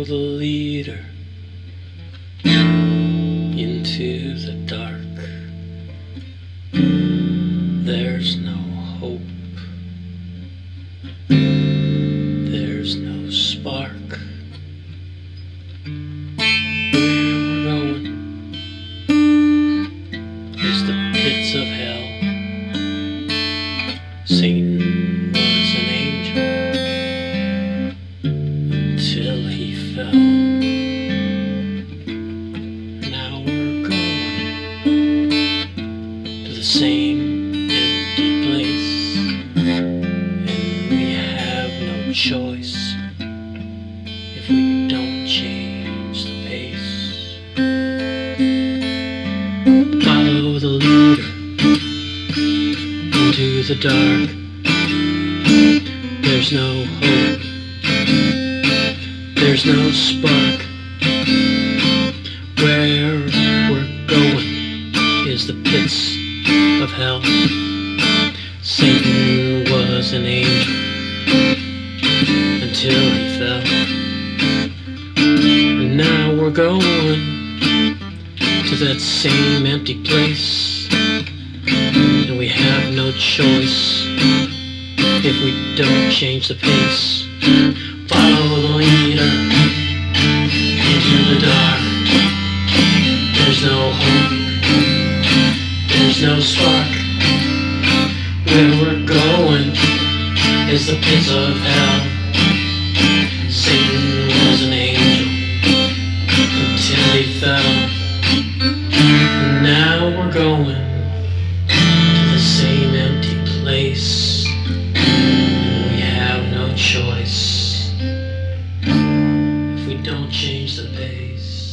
Follow the leader into the dark. There's no hope. There's no spark. Where we're going is the pits of hell. Satan was an angel until he fell. Now we're going to the same empty place, and we have no choice if we don't change the pace. Follow the leader into the dark. There's no hope. There's no spark. Where we're going is the pits of hell. Satan was an angel until he fell. And now we're going to that same empty place, and we have no choice if we don't change the pace. Follow the leader into the dark. There's no hope. There's no spark. Where we're going is the pits of hell. Satan was an angel until he fell. And now we're going to the same empty place. We have no choice if we don't change the pace.